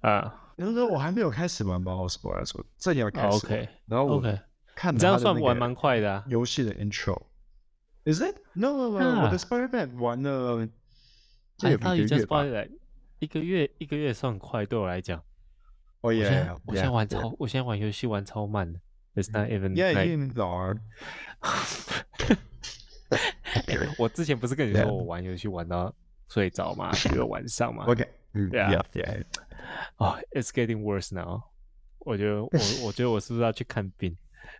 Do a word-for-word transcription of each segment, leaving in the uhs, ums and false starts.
啊， 那时候我还没有开始玩 Ball Sport 的时候，正要开始玩、 哦、，OK， 然后我 OK， 看你这样他的那个算玩蛮快的啊。 游戏的 intro。Is it? No, no, no. 啊我的 Spider-Man 玩了，这 I 有 thought 一 you 个 just 月吧 bought it like 一个月，一个月算快，对我来讲。 ？Oh 我现在 yeah, 我现在 yeah, 玩 yeah. 超，我现在玩游戏玩超慢的。It's not even Yeah, like you are. 我之前不是跟你说 Yeah. 我玩游戏玩到睡着吗？一个晚上嘛。 Okay. 嗯 Yeah. Yeah, yeah. 哦、oh, ，It's getting worse now。我觉得我我觉得我是不是要去看病？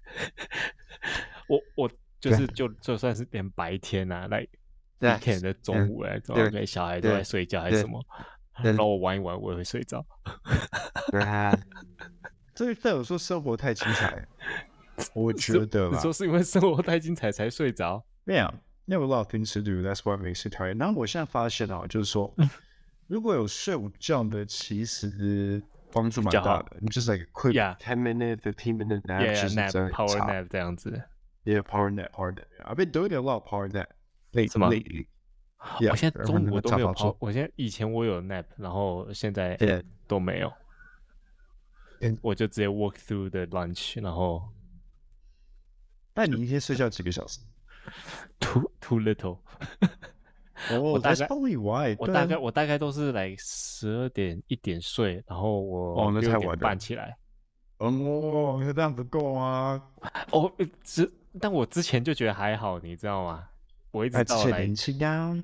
我我就是就就算是连白天啊，来 weekend 的中午来，然后给小孩都在睡觉还是什么，然后我玩一玩我也会睡着。 对啊，这对我说生活太精彩，我觉得你说是因为生活太精彩才睡着？ 没有，因为 a lot of things to do. That's why makes it tired. 然后我现在发现啊，就是说，如果有睡午觉的，其实帮助蛮大的。你 just like a quick yeah. ten minute, fifteen minute nap, yeah, 就是 nap, 这样 power 差 nap 这样子。 Yeah, power nap, power nap. I've been doing a lot of power nap lately. 是吗 lately. Yeah, 我现在中午我都没有跑， 我现在以前我有 nap， 然后现在 Yeah. 都没有。我就直接 walk through the lunch， 然后。 那你一天睡觉几个小时 ？Too too little 哦， 我大概 probably why 我大概我大概都是来十二点一点睡，然后我六点半起来。 哦，那这样不够啊！ 哦，之但我之前就觉得还好，你知道吗？我一直到来年轻啊。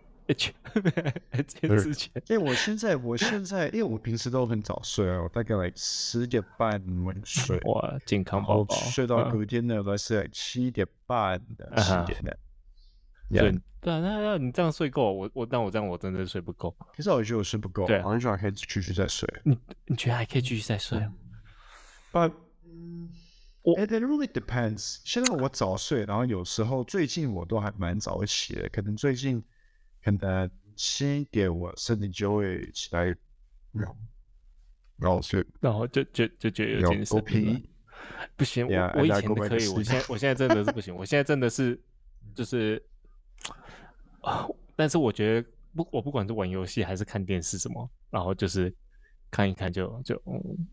之前， 因为我现在，我现在，因为我平时都很早睡啊，我大概来十点半睡， 哇，健康宝宝， 睡到隔天呢，来是七点半的，七点的。 对对啊，那那你这样睡够，我我但我这样我真的睡不够。 可是我觉得我睡不够， 对， 好像还可以继续再睡。 你你觉得还可以继续再睡 ？But it really depends。现在我早睡，然后有时候最近我都还蛮早起的，可能最近可能七点我身体就会起来，然后睡， 然后就就就觉得有精神。不行，我我以前的可以，我现在我现在真的是不行，我现在真的是就是。但是我觉得不，我不管是玩游戏还是看电视什么，然后就是看一看就就，嗯，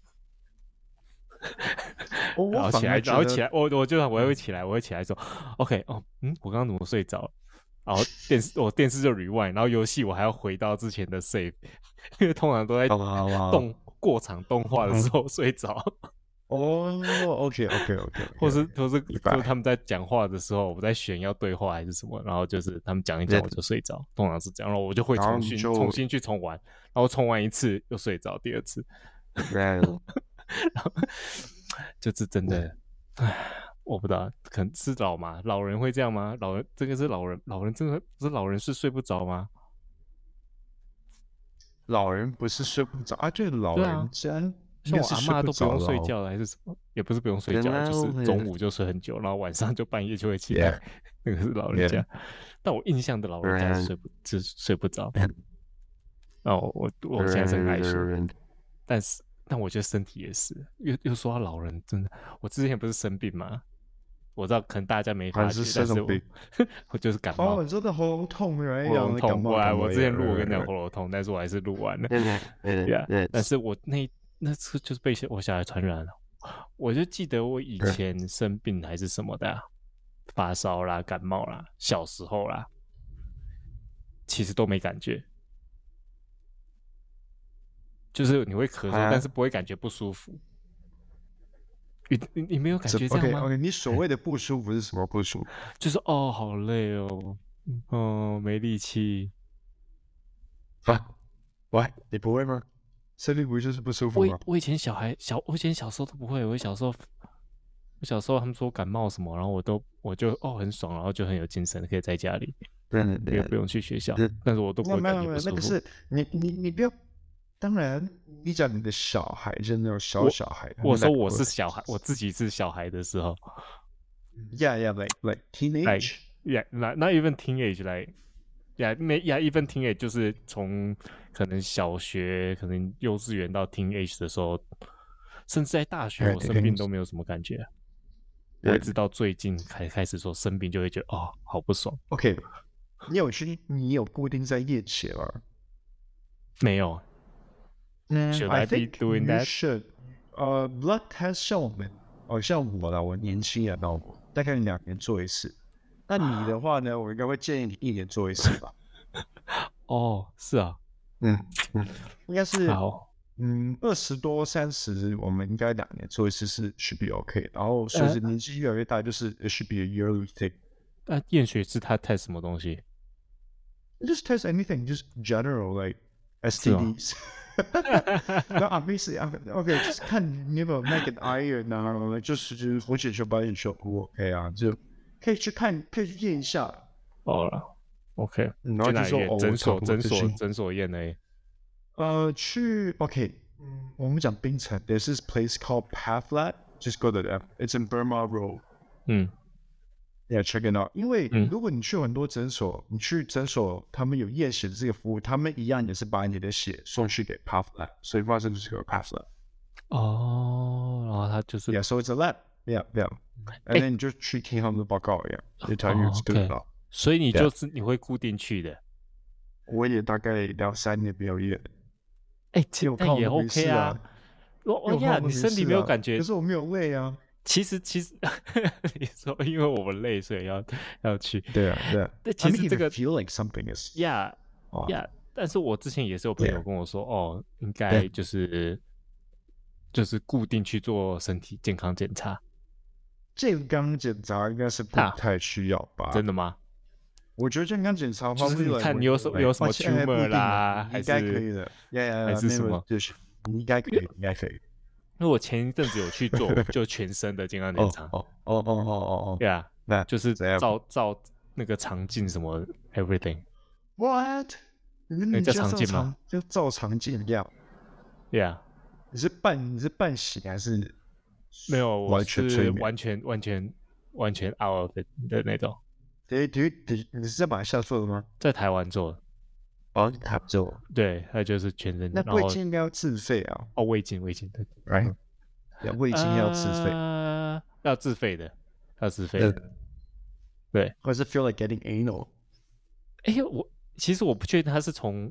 然后起来，然后起来，我我就我会起来，我会起来说 ，OK， 哦，嗯，我刚刚怎么睡着？然后电视我电视就 rewind， 然后游戏我还要回到之前的 save， 因为通常都在动过场动画的时候睡着。 哦、oh, ，OK OK OK， 或是或是就是他们在讲话的时候，我在选要对话还是什么，然后就是他们讲一讲我就睡着，通常是这样，然后我就会重新重新去重玩，然后重玩一次又睡着第二次，然后就是真的，唉，我不知道，可能是老嘛，老人会这样吗？老人这个是老人，老人真的不是老人是睡不着吗？ 老人不是睡不着啊，对，老人家。 像我阿嬷都不用睡觉了，还是什么？也不是不用睡觉，就是中午就睡很久，然后晚上就半夜就会起来。Yeah. 那个是老人家， yeah. 但我印象的老人家是睡不是睡不着。然后我我现在是很爱睡，但是但我觉得身体也是。又又说到老人，真的，我之前不是生病吗？我知道可能大家没发觉，但是我我就是感冒。 哦，你说的喉咙痛， 喉咙痛。我我之前录我跟你讲喉咙痛，但是我还是录完了。Yeah, 但是我那。那次就是被我小孩传染了，我就记得我以前生病还是什么的、啊，发烧啦、感冒啦，小时候啦，其实都没感觉，就是你会咳嗽，啊、但是不会感觉不舒服。你你你没有感觉这样吗 ？OK OK， 你所谓的不舒服是什么不舒服？ 就是哦，好累哦，哦，没力气。 啊？喂，你不会吗？身体不就是不舒服吗？ 我我以前小孩小，我以前小时候都不会。我小时候，我小时候他们说感冒什么，然后我都我就哦很爽，然后就很有精神，可以在家里， 对对， 也不用去学校。但是我都不会感觉不舒服。 那个是你你你不要，当然你讲你的小孩就是那种小小孩。 我, 我说我是小孩，我自己是小孩的时候。 Yeah yeah like like teenage. Yeah, not not even teenage like. Yeah, yeah, even teenage 就是从可能小学、可能幼稚园到 teenage 的时候，甚至在大学我生病都没有什么感觉、啊。我一直到最近才开始说生病就会觉得哦，好不爽。 OK， 你有去你有固定在夜起吗？ 没有。 Should I, I be think doing you that? should. 呃、uh,，blood test 像我们，哦，像我啦，我年轻人哦，大概两年做一次。那你的话呢？我应该会建议你一年做一次吧。 哦，是啊， 嗯嗯，应该是好， 嗯，二十多三十，我们应该两年做一次是 should be OK。然后随着年纪越来越大，就是 it should be a yearly thing。 那验血是他 test 什么东西 ？Just test anything, just general like S T Ds。那 obviously OK， 就是看你有没有那个 iron 啊，就是就是红血球、白血球 OK 啊，就可以去看，可以去验一下。 哦了 ，OK， 然后就说哦， 诊所诊所诊所验的。 呃，去 OK， 我们讲槟城 ，There's this place called Pathlat， just go to them. It's in Burma Road。 嗯 ，Yeah, check it out。因为如果你去很多诊所，你去诊所，他们有验血的这个服务，他们一样也是把你的血送去给 Pathlat， 所以发生就是个 Pathlat。 哦，然后他就是 Yeah, so it's a lab. Yeah, yeah. And then 你就去听他们的报告一样，就他有这个报。 所以你就是你会固定去的。 我也大概两三年没有验。 哎，那也 OK 啊。我呀，你身体没有感觉， 可是我没有累啊。 其实其实你说因为我们累，所以要要去。 对啊，对啊。 但其实这个 feel like something is yeah yeah。但是我之前也是有朋友跟我说，哦，应该就是就是固定去做身体健康检查。 健康检查应该是不太需要吧？ 真的吗？ 我觉得健康检查就是你看你有什么有什么 tumor 啦， 应该可以的， 还是什么？ 就是应该可以，应该可以。 因为我前一阵子有去做，就全身的健康检查。 哦哦哦哦哦哦， 对啊， 那就是照照那个肠镜什么 everything。What？ 那叫肠镜吗？ 就照肠镜一样。 对啊， 你是半你是半醒还是？ 没有，我是完全完全完全 out of it 的那种。 对对对，你是在马来西亚做的吗？ 在台湾做的。 哦，台湾做。 对，它就是全身。 那胃镜应该要自费啊。 哦，胃镜胃镜对 ，right？ 胃镜要自费。 呃，要自费的，要自费的。对。 或者是 feel like getting anal？ 哎呦，我其实我不确定他是从。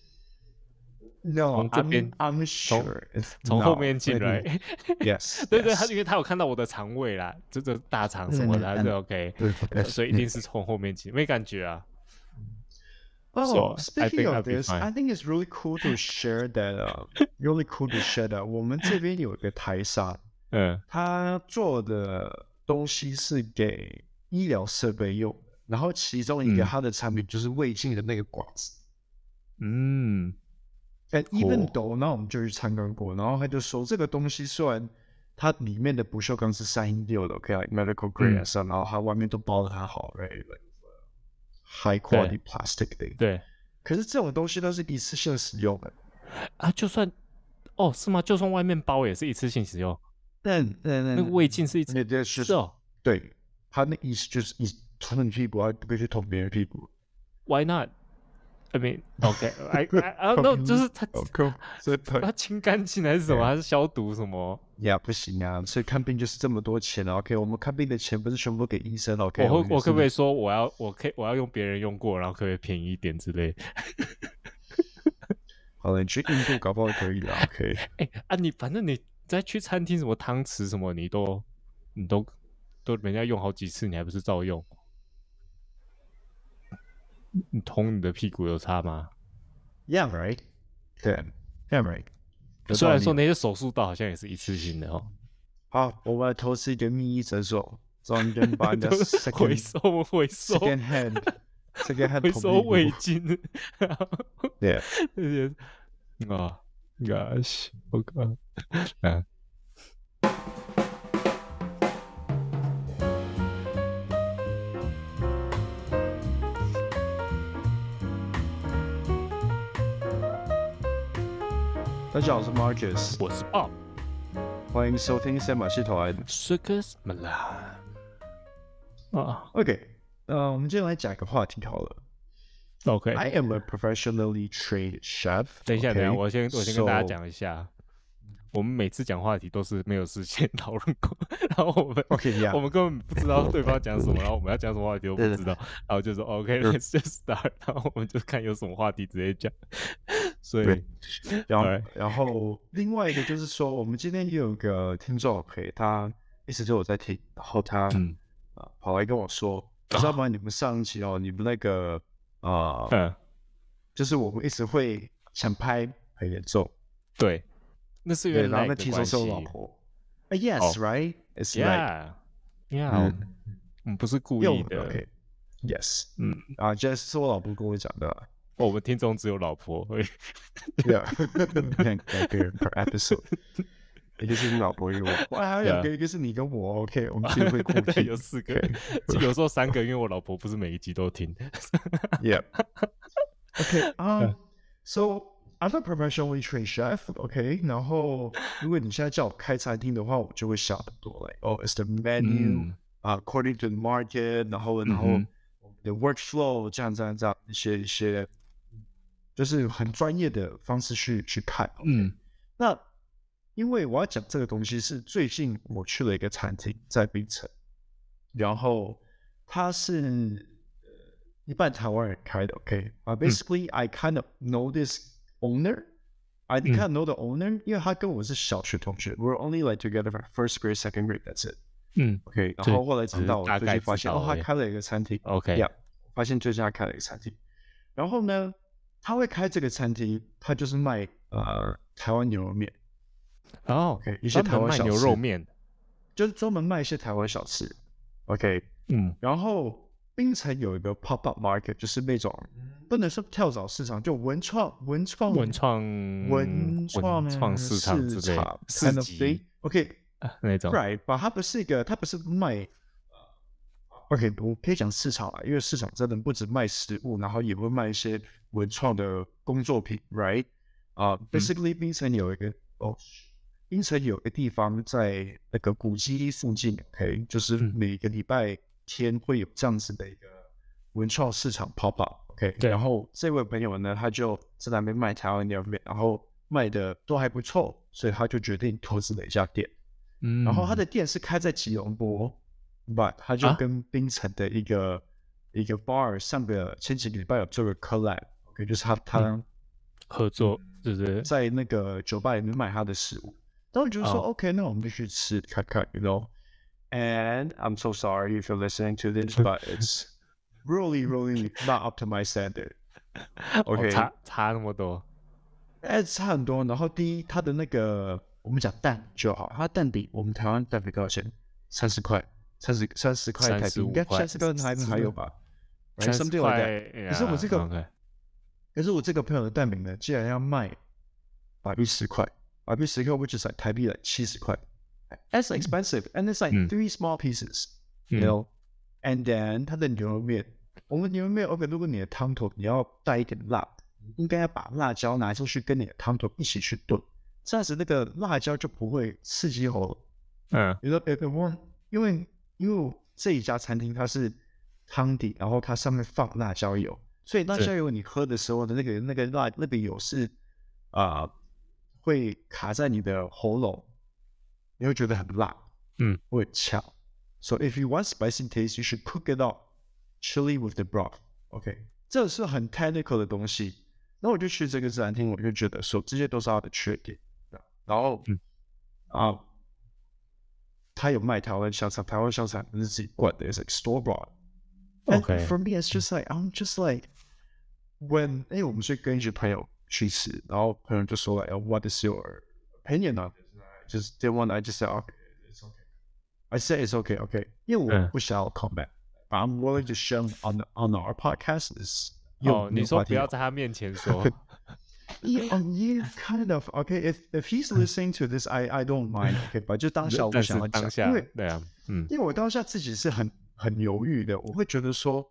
No, 从这边 I'm, I'm sure 从后面进来 ，Yes， 对对，他因为他有看到我的肠胃啦，这个大肠什么的，他是 OK， 所以一定是从后面进，没感觉啊。 Oh, speaking of this, I think it's really cool to share that. Uh, really cool to share that. 我们这边有一个台商， 嗯， 他做的东西是给医疗设备用，然后其中一个他的产品就是胃镜的那个管子， 嗯。 And even though， 那我们就去参观过，然后他就说这个东西虽然它里面的不锈钢是三一六的 ，OK，like medical grade 啊，然后它外面都包得很好 ，right，like high quality plastic thing。 对。 可是这种东西都是一次性使用的啊，就算哦是吗？就算外面包也是一次性使用。 但但那个胃镜是一次是哦，对，他那意思就是你捅你屁股，而不可以去捅别人屁股。 Why not？I mean, OK, I I don't know， 就是他，他清干净还是什么，还是消毒什么？ 呀，不行啊！所以看病就是这么多钱啊 ！OK， 我们看病的钱不是全部都给医生 ？OK， 我我可不可以说我要我可以我要用别人用过，然后可不可以便宜一点之类？ 好了，你去印度搞不好可以啦 ，OK。 哎啊，你反正你再去餐厅什么汤匙什么，你都你都都人家用好几次，你还不是照用？你捅你的屁股有差吗 ？Yeah, right. 对 ，Yeah, right. 虽然说那些手术刀好像也是一次性的哦。 好，我们来投资一个秘医诊所，专门把你的 second 回收回收 second hand second hand 回收胃镜。 对， 这些啊 ，gosh， 我靠，啊。 大家好，我是 Marcus， 我是 Bob， 欢迎收听三马戏团 Circus Milan。啊 ，OK， 呃，我们今天来讲一个话题好了。 OK，I am a professionally trained chef。 等一下， okay? 等一下，我先我先跟大家 So, 讲一下，我们每次讲话题都是没有事先讨论过，然后我们 OK，yeah， 我们根本不知道对方讲什么，然后我们要讲什么话题都不知道，然后就说 OK，let's just start， 然后我们就看有什么话题直接讲。 所以， 然后然后另外一个就是说，我们今天也有个听众，OK，他一直都有在听，然后他、嗯呃、跑来跟我说，你知道吗？你们上一期哦，你们那个呃，嗯、就是我们一直会想拍很严重， 对，那是因为然后那听说是我老婆、uh, ，Yes、oh, right，It's yeah yeah，嗯，嗯，不是故意的 ，OK，Yes，、okay. 嗯啊 ，Jess 是我老婆跟我讲的。 哦、我们听众只有老婆而已。 Yeah， 两个人 per episode， 一个是你老婆，一个我，还有两个，一个是你跟我。OK， 我们其实会固定有四个，有时候三个，因为我老婆不是每一集都听。 Yeah。OK， um， so I'm a professionally trained chef。OK， 然后如果你现在叫我开餐厅的话，我就会想很多，like oh it's the menu、uh, according to the market， 然后然后我们的 workflow 这样这样这样一些一些。就是很专业的方式去去看，嗯，那因为我要讲这个东西是最近我去了一个餐厅在槟城，然后它是一半台湾人开的 ，OK， 啊、uh, ，basically、嗯、I kind of know this owner，I kind of know the owner，、嗯、因为他跟我是小学同学 ，we're only like together for first grade, second grade, that's it， 嗯 ，OK， 然后后来长大，我最近发现哦，他开了一个餐厅 ，OK， 发现最近他开了一个餐厅，然后呢？他会开这个餐厅，他就是卖呃台湾牛肉面， 哦、 oh, 一些台湾小吃， 牛肉面， 就是专门卖一些台湾小吃 ，OK， 嗯，然后槟城有一个 pop up market， 就是那种不能说跳蚤市场，就文创文创文创文创市场之类市集 ，OK， 那种 ，right， 吧，它不是一个，它不是卖。OK， 我可以讲市场啊，因为市场真的不止卖食物，然后也会卖一些文创的工作品 ，right？ 啊、uh, ，basically， 槟城有一个哦，槟城有一个地方在那个古迹附近 ，OK， 就是每个礼拜天会有这样子的一个文创市场 pop up，OK，、okay? 然后这位朋友呢，他就在那边卖台湾牛肉面，然后卖的都还不错，所以他就决定投资了一家店，嗯，然后他的店是开在吉隆坡。But 他就跟槟城的一个、啊、一个 bar 上个前几个礼拜有做个 collab，OK，、okay, 就是他他、嗯、 合作，对不对？ 在那个酒吧里面卖他的食物，然后就说、oh. OK， 那我们就去吃看看 ，you know。And I'm so sorry if you're listening to this, but it's really, really not up to my standard。OK，、 哦、差差那么多， 哎，差很多。然后第一，他的那个我们讲蛋就好，他蛋比我们台湾蛋比多少钱？三十块。三十三十块台币，应该三十个还还有吧？ 三十块。 可是我这个， okay. 可是我这个朋友的蛋饼呢，竟然要卖百币十块，百币十块 ，which is like 台币来七十块。That's expensive, and it's like、嗯、three small pieces, you know、嗯。And then 它的牛肉面，我们牛肉面 ，OK， 如果你的汤头你要带一点辣，应该要把辣椒拿出去跟你的汤头一起去炖，这样子那个辣椒就不会刺激喉咙。嗯，你说 if it won't， 因为因为这一家餐厅它是汤底，然后它上面放辣椒油，所以辣椒油你喝的时候的那个那个辣那个油是啊、呃、会卡在你的喉咙，你会觉得很辣，嗯，会很呛。So if you want spicy taste, you should cook it up, chili with the broth. OK， 这是很 technical 的东西。那我就去这个餐厅，我就觉得说这些都是它的缺点。然后，嗯啊。他有卖台湾香肠，台湾香肠是自己灌的 ，it's like store bought. Okay. And for me, it's just like I'm just like when 哎，我们是跟一些朋友去吃，然后朋友就说了、like, ，What is your opinion on this? Just did one, I just said, okay, it's okay. I said it's okay, okay. 因为我不想要 comment, but I'm willing to share on on our podcast. Is 哦，你说不要在他面前说。 Yeah, um, yeah, kind of. Okay, if if he's listening to this, I I don't mind. Okay, but 就当下我想要讲，因为对啊，嗯， 因为我当下自己是很很犹豫的，我会觉得说，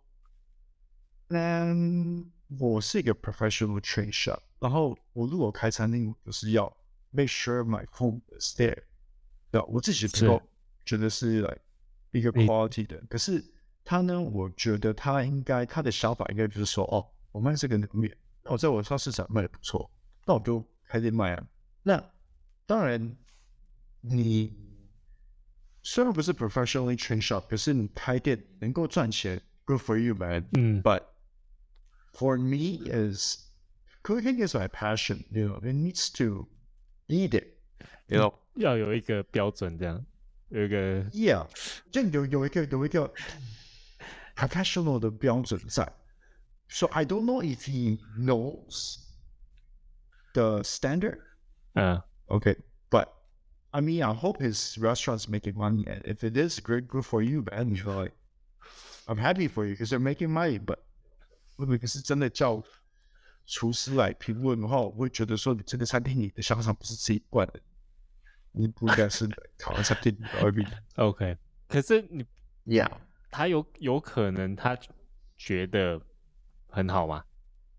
嗯，我是一个 professional trained chef，然后我如果开餐厅，就是要 make sure my food is there， 对，我自己能够觉得是 like 一个 quality 的，可是他呢，我觉得他应该他的想法应该就是说，哦，我卖这个牛面。我在我超市场卖的不错，那我就开店卖啊。那当然，你虽然不是 professionally trained shop， 可是你开店能够赚钱 ，good for you, man。嗯。But for me is cooking is my passion. You know, it needs to eat it. You know， 要有一个标准，这样有一个 ，Yeah， 就有有一个有一个 professional 的标准在。So I don't know if he knows the standard. 嗯 Okay, but I mean, I hope his restaurant's making money, and if it is, great, good for you, man. You know, like, I'm happy for you because they're making money. But 如果是真的叫厨师来评论的话，我会觉得说，你这个餐厅你的香肠不是这一罐的。你不应该是台湾餐厅而已。 OK， 可是你 ，Yeah， 他有有可能他觉得很好吗？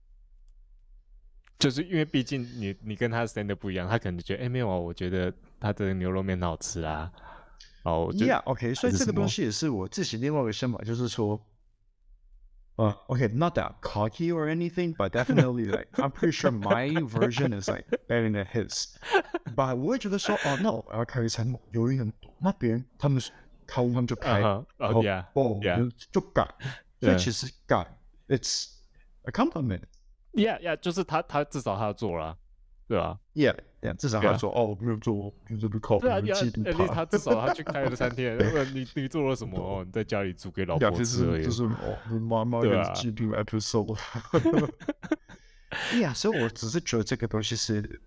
就是因为毕竟你你跟他的 standard 不一样，他可能觉得哎、欸、没有啊，我觉得他的牛肉面很好吃啊。哦 ，Yeah，OK，、okay, 所以这个东西也是我自己另外一个想法，就是说。Uh, okay, not that cocky or anything, but definitely like I'm pretty sure my version is like better than his. But 我会觉得说，哦，那我要开个餐厅，有人那别人他们开他们就开， uh-huh. 然后 oh, yeah. 哦 yeah. 就改，所以其实改 it's a compliment. Yeah, yeah， 就是他他至少他做了，对吧 ？Yeah, yeah， 至少他说哦，我没有做，就是不靠， 对啊， 嫉妒他。他至少他去开了餐厅，你你做了什么？哦，你在家里煮给老婆吃而已。 就是哦，妈妈的嫉妒 episode。Yeah， 所以我只是觉得这个东西是，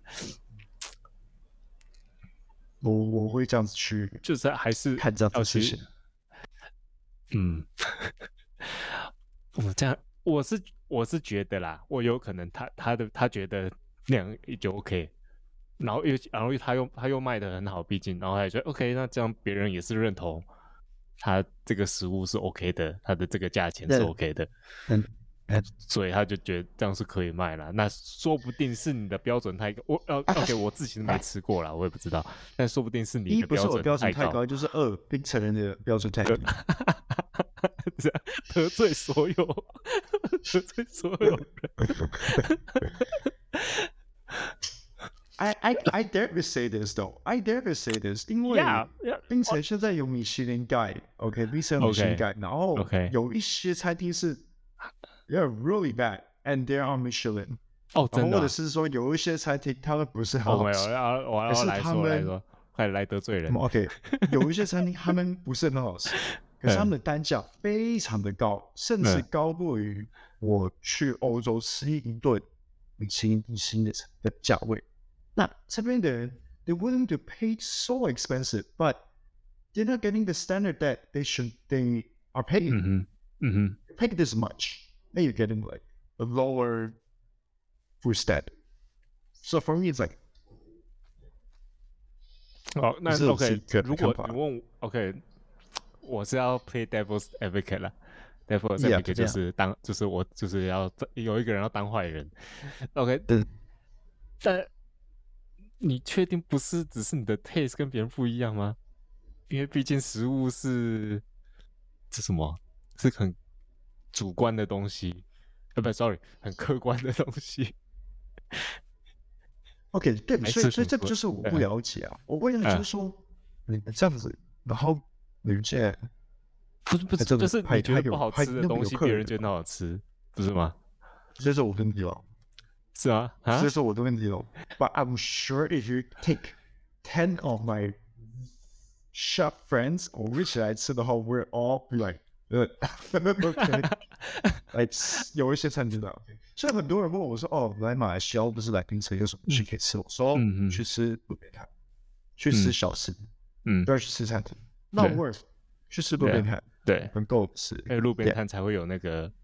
我我会这样子去， 就是还是看这样的事情。 嗯，我这样，我是我是觉得啦，我有可能他他的他觉得那样就 OK。然后又，然后他又他又卖得很好，毕竟，然后他也觉得 OK， 那这样别人也是认同他这个食物是 OK 的，他的这个价钱是 OK 的， 嗯， 所以他就觉得这样是可以卖了。那说不定是你的标准太高，我呃 OK， 我自己都没吃过啦，我也不知道，但说不定是你的标准太高。一不是我标准太高， 就是二冰城人的标准太低， 得罪所有，得罪所有人。 I I I dare to say this though. I dare to say this， 因为 yeah, yeah. 冰城现在有米其林盖 ，OK， 冰城有米其林盖，然后有一些餐厅是 ，they're really bad and they're on Michelin。 哦，真的、啊。 或者是说有一些餐厅他们不是很好吃， 哦、我要我要来说来说，快来得罪人。 OK， 有一些餐厅他们不是很好吃，可是他们的单价非常的高，甚至高过于我去欧洲吃一顿米其林一星的的价位。那这边的人 ，they willing to pay so expensive, but they're not getting the standard that they should they are paying. 嗯哼，嗯哼 ，pay this much, then you're getting like a lower food standard. So for me, it's like. 哦，那 OK， 如果你问我 OK， 我是要 play devil's advocate 啦。devil's advocate 就是当，就是我就是要有一个人要当坏人。OK， 但你确定不是只是你的 taste 跟别人不一样吗？因为毕竟食物是是什么？是很主观的东西，呃，不 ，sorry， 很客观的东西。 OK， 对，所以所以这个就是我不了解啊。我为了就是说，你们这样子，然后你们这不是不是，就是你觉得不好吃的东西，别人觉得好吃，不是吗？ 这是我问题了。 是啊， 这是我的问题了。But I'm sure if you take ten of my chef friends， 我们一起来吃的话 ，we're all like， 呃 ，OK，like 有一些餐厅的。所以很多人问我说：“哦，来马来西亚不是来槟城有什么东西可以吃？”我说：“嗯、去吃路边摊，去吃小吃，嗯，不要去吃餐厅。那我去吃路边摊， 对， 很够吃。 因为路边摊才会有那个。”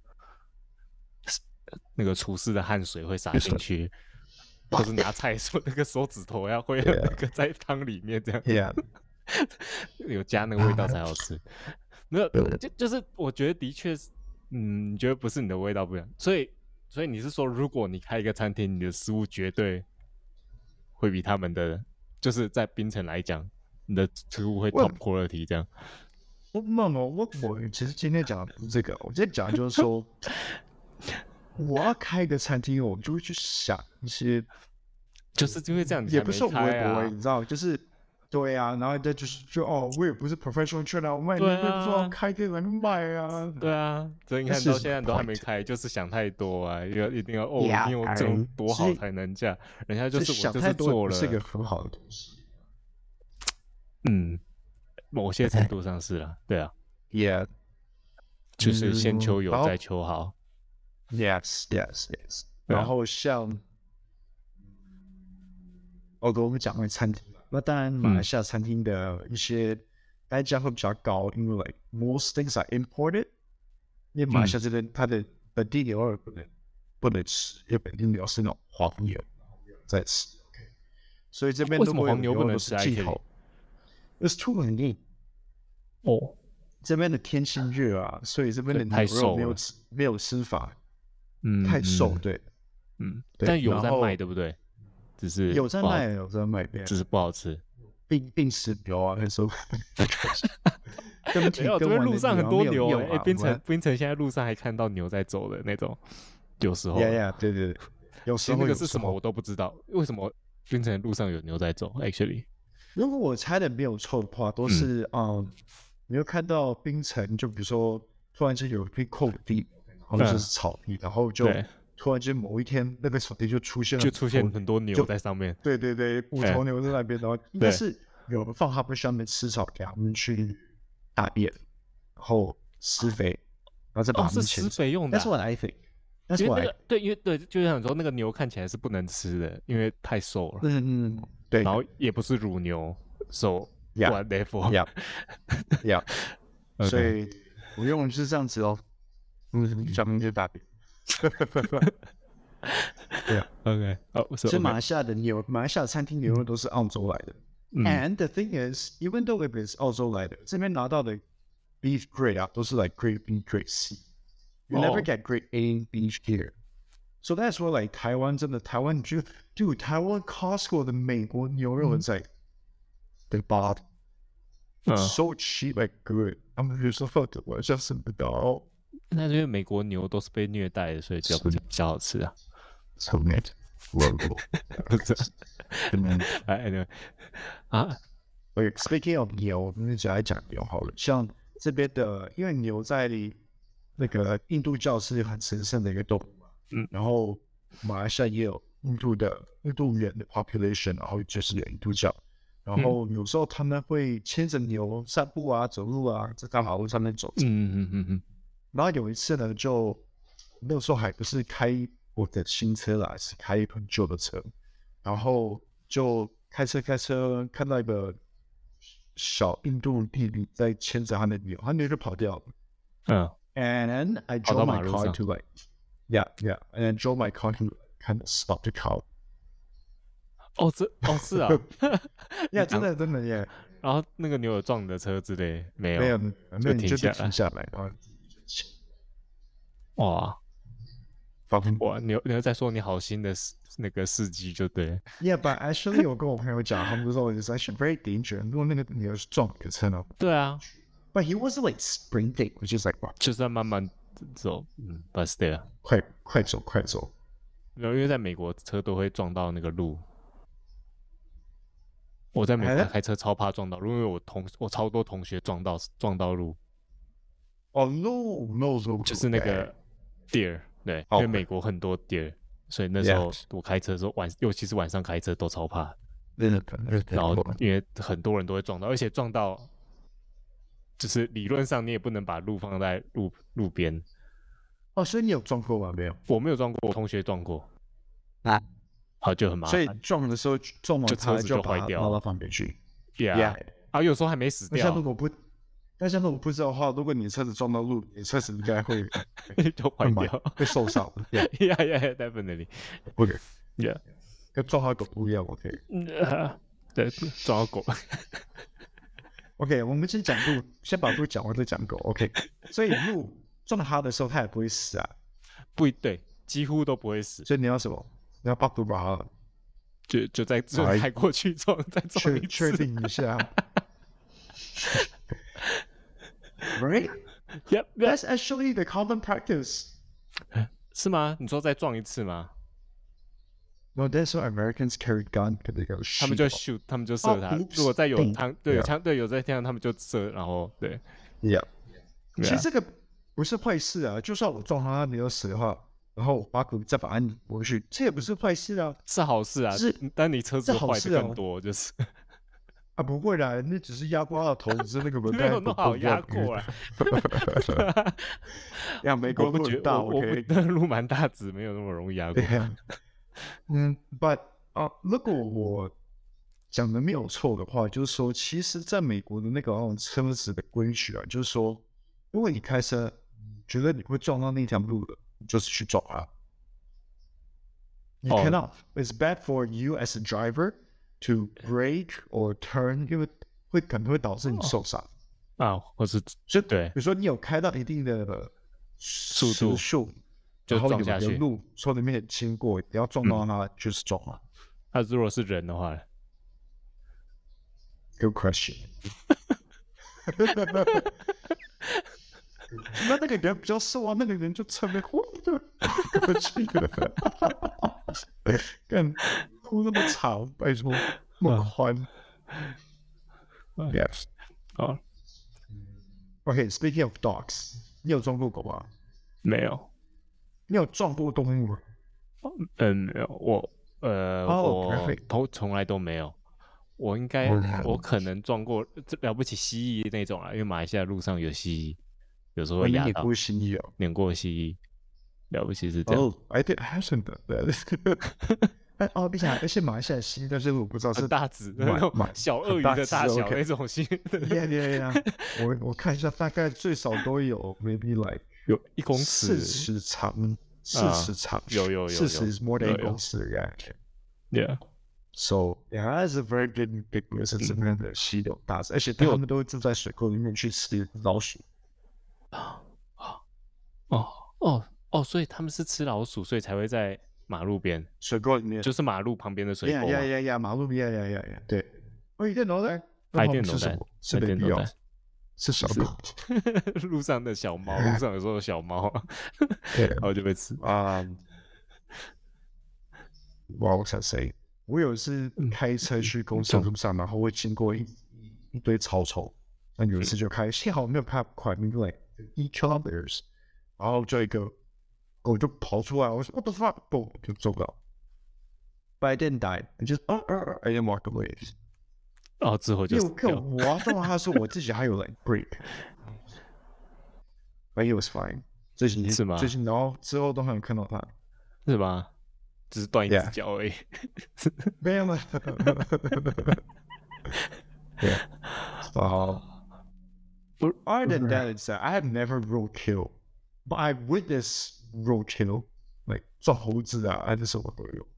那个厨师的汗水会洒进去，或是拿菜说那个手指头要会有那个在汤里面这样， yeah. 有加那个味道才好吃。没有，就就是我觉得的确是，嗯，你觉得不是你的味道不一样，所以所以你是说，如果你开一个餐厅，你的食物绝对会比他们的，就是在槟城来讲，你的食物会 top quality 这样。 我梦哦，我我其实今天讲的不是这个，我今天讲的就是说。我要开一个餐厅，我就会去想一些， 就是因为这样你才没开啊， 也不是我我你知道，就是对啊，然后他就是就哦，我也不是 professional trainer，我卖你们说要开店来卖啊。 对啊，所以你看到现在都还没开，就是想太多啊，要一定要哦，一定要这种多好才能价，人家就是我就是做了， 是个很好的东西。 嗯，某些程度上是啦，对啊 ，Yeah， 就是先求有再求好。 Yes, yes, yes。然后像，哦，我们讲回餐厅，那当然马来西亚餐厅的一些单价会比较高，因为 like most things are imported。因为马来西亚这边它的本地牛肉不能不能吃，因为本地牛是那种黄牛在吃，所以这边为什么黄牛不能吃进口？It's too many。 哦， 这边的天气热啊，所以这边的牛肉没有没有吃法。 嗯， 太瘦，对， 嗯，但有在卖，对不对？只是有在卖，有在卖， 只是不好吃。 病病死牛啊，那时候。 没有，这边路上很多牛哎，槟城槟城现在路上还看到牛在走的那种，有时候。 呀呀，对对对，有时候那个是什么我都不知道，为什么槟城路上有牛在走 ？Actually， 如果我猜的没有错的话，都是嗯，你会看到槟城，就比如说突然间有一片空地。然后就是草地，然后就突然间某一天那个草地就出现了， 就出现很多牛在上面。 对对对，五头牛在那边，然后应该是有人放他们上面吃草，给他们去大便，然后施肥，然后再把它们牵走。 是施肥用的。 That's what I think. That's what I think. 对，因为对，就像说那个牛看起来是不能吃的，因为太瘦了。 嗯嗯，对。 然后也不是乳牛 ，so whatever. Yeah, yeah. 所以我用的是这样子哦。嗯，上面就大便。对啊 ，OK， 哦， 所以马来西亚的牛，马来西亚餐厅牛肉都是澳洲来的。嗯、And the thing is, even though it is 澳洲来的，这边拿到的 beef grade 啊，都是 like grade B, grade C. You never get grade A beef here. So that's why like 台湾真的台湾就就台湾 Costco 的美国牛肉在 the bottom. It's so cheap, like good. 他们就说我就是不到。 那因为美国牛都是被虐待的，所以比较比较好吃啊。 So net local. 哎，对啊。 Wait, speaking of 牛，我们就来讲牛好了。像这边的，因为牛在那个印度教是很神圣的一个动物嘛。嗯。然后马来西亚也有印度的印度人的 population， 然后就是有印度教。然后有时候他们会牵着牛散步啊、走路啊，在大马路上面走。 嗯嗯嗯嗯。 然后有一次呢，就那个时候还不是开我的新车啦，是开一盆旧的车，然后就开车开车看到一个小印度弟弟在牵着他的牛，他牛就跑掉了。嗯 ，and then I drove my car to like, yeah, yeah, and then drove my car to kind of stop the car. 哦，这哦是啊， 呀，真的真的耶。 然后那个牛有撞你的车之类？没有， 没有，没有，你就停下来，然后。 哇，哇！你你又在说你好心的那个司机就对了。 Yeah, but actually 我跟我朋友讲，他们说 it's actually very dangerous。如果那个牛是撞你的车呢？ 对啊。 But he wasn't like sprinting, which is like what？ 就是在慢慢走，嗯 ，but still， 快快走快走。 然后因为在美国车都会撞到那个路。我在美国开车超怕撞到路，因为我同我超多同学撞到撞到路。 哦 no no no， 就是那个 deer， 对，因为美国很多 deer， 所以那时候我开车的时候晚，尤其是晚上开车都超怕。然后因为很多人都会撞到，而且撞到，就是理论上你也不能把路放在路路边。 哦，所以你有撞过吗？没有， 我没有撞过，我同学撞过。啊，好就很麻烦。 所以撞的时候撞完车子就坏掉， 拉到旁边去。 Yeah， 啊，有时候还没死掉。 那如果不，但是如果不知道的话，如果你车子撞到路，你车子应该会就坏掉， 会受伤。 Yeah, yeah, yeah, definitely. OK, yeah， 跟撞到狗不一样。OK， 对，撞到狗。 OK， 我们先讲路，先把路讲完再讲狗。OK， 所以路撞它的时候，它也不会死啊。 不对，几乎都不会死。 所以你要什么？你要把路把它就就再就开过去撞，再撞一次， 确定一下。Right? Yep, that's actually the common practice. 是吗？你说再撞一次吗？ No, that's why Americans carry gun， 可能有他们就 shoot， 他们就射他。如果在有枪，对有枪，对有在天上，他们就射，然后对。 Yeah， 其实这个不是坏事啊。就算我撞他，他没有死的话，然后把鼓再把按回去，这也不是坏事啊， 是好事啊。是，但你车子坏的更多，就是。 啊，不会的，那只是压过他的头，只是那个轮胎没有那么好压过啊。 呀，美国路很大， 我可以， 路蛮大，只没有那么容易压过。 嗯 ，But 啊，如果我讲的没有错的话，就是说，其实在美国的那个车子的规矩啊，就是说，如果你开车觉得你会撞到那条路的，就是去撞它。You cannot. It's bad for you as a driver.To brake or turn， 因为会可能会导致你受伤啊，或是就对， 比如说你有开到一定的速度， 速就撞下去， 然后有路从里面经过，你要撞到它、嗯、就是撞了。 那、啊、如果是人的话 ，Good question 。那那个人比较瘦啊，那个人就侧面呼的，过去了，干。路那么长，拜托，那么宽。Yes. 好。 Okay, speaking of dogs， 你有撞过狗吗？ 没有。 你有撞过动物吗？ 嗯，没有。我呃， oh, 我都从来都没有。我应该， oh, 我可能撞过，了不起蜥蜴那种啊，因为马来西亚路上有蜥蜴，有时候会压到。 碾过蜥蜴哦。 碾过蜥蜴，了不起是这样。 Oh, I think I hasn't done that. 哦，并且而且马来西亚蜥蜴，但是我不知道是大只那种小鳄鱼的大小那种蜥。 Yeah, yeah, yeah. 我我看一下，大概最少都有 maybe like 有一公尺， 四尺长，四尺长， 有有有， 四尺 is more than 一公尺 ，yeah. So yeah, that's a very big big risk. 这边的蜥蜴大只，而且他们都会住在水沟里面去吃老鼠。 哦哦哦，所以他们是吃老鼠，所以才会在。马路边水沟里面， 就是马路旁边的水沟。 呀呀呀呀，马路边呀呀呀，对。哦，一电脑袋， 拍电脑袋， 是电脑袋，是小狗。 路上的小猫，路上有时候有小猫，然后就被吃。 啊，我想谁？我有一次开车去公司路上，然后会经过一一堆草丛，那有一次就开，幸好没有开快，因为 eight kilometers， 然后就一个。狗就跑出来，我说 What the fuck， 狗就走了。But I didn't die. I just oh, oh, I didn't walk away. 哦，之后就死掉。 我要撞他说我自己还有 like break， but it was fine。最近是吗？ 最近然后之后都还有看到他， 是吗？只是断一只脚而已。 没有了。Yeah. So other than that, it's I have never roadkill, but I witnessed.roadkill like 撞猴子啊，还是什么都有。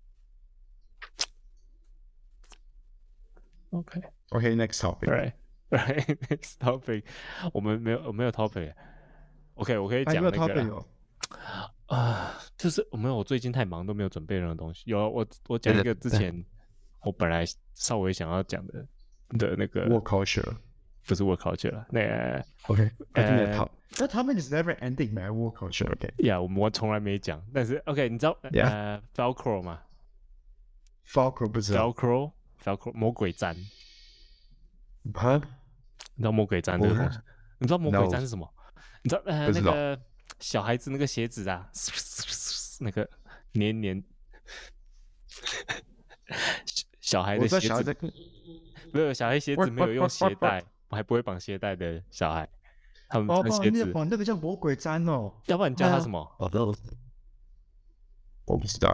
OK OK next topic. Right right next topic. 我们没有我没有 topic. OK 我可以讲那个啊，就是我没有我最近太忙都没有准备任何东西。有我我讲一个之前我本来稍微想要讲的的那个 work culture， 不是 work culture 了，那个 OK 呃。那他们 is never ending man work culture OK 呀、yeah, 我们从来没讲，但是 OK 你知道、yeah. 呃 Velcro 吗 Velcro 不知道 Velcro Velcro 魔鬼毡， 啊？ 你知道魔鬼毡这个东西？你知道魔鬼毡是什么？ No. 你知道呃那个小孩子那个鞋子啊，那个黏黏小孩的鞋子，没有小孩鞋子没有用鞋带，我还不会绑鞋带的小孩。他们穿鞋子， 哦，那个叫魔鬼毡哦， 要不然你叫他什么？ 哦，我不知道。